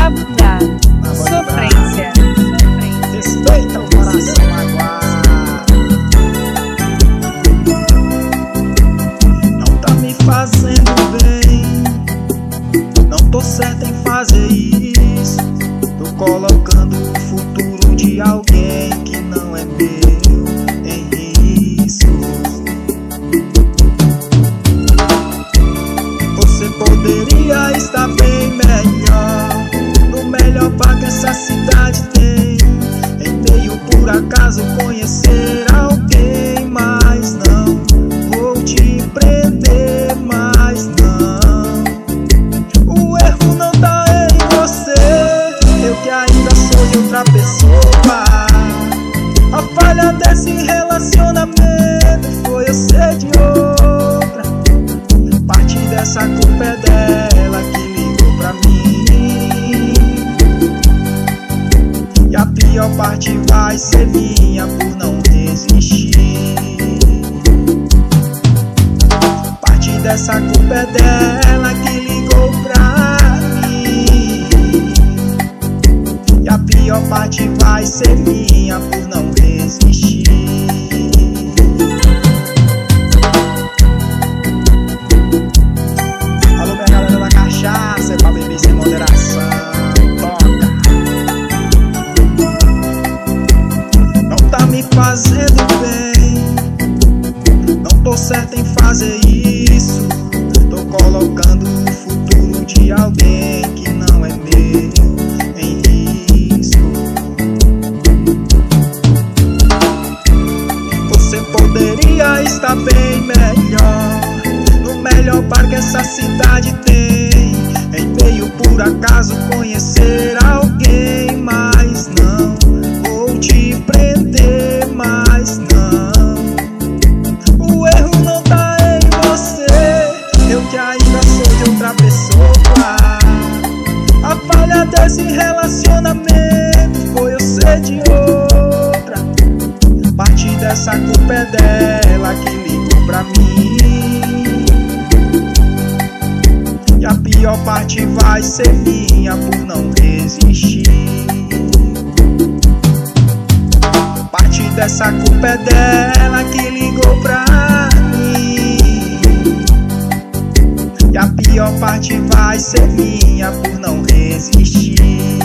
Sabugar, sofrência. Respeita o coração magoado. Não tá me fazendo bem, não tô certo em fazer isso. Tô colocando o futuro de alguém que não é meu em risco. Você poderia estar bem melhor, no melhor bar que essa cidade tem. Em meio por acaso conhecer alguém, mas não vou te prender, mas não. O erro não tá em você, eu que ainda sou de outra pessoa. A falha desse relacionamento foi eu ser de outra. Parte dessa culpa é dela que ligou pra mim, e a pior parte vai ser minha por não resistir. Parte dessa culpa é dela que ligou pra mim, e a pior parte vai ser minha por não resistir. Alô, minha galera da cachaça, é pra beber sem moderação. Toca. Não tá me fazendo bem, não tô certo em fazer isso. Tô colocando o futuro de alguém que não é meu em risco. Você poderia estar bem melhor, no melhor bar que essa cidade tem. Em meio por acaso conhecer alguém, mas não vou te prender, mas não. O erro não tá em você, eu que ainda sou de outra pessoa. A falha desse relacionamento foi eu ser de outra. Parte dessa culpa é dela que ligou pra mim, e a pior parte vai ser minha por não resistir. Parte dessa culpa é dela que ligou pra mim, e a pior parte vai ser minha por não resistir.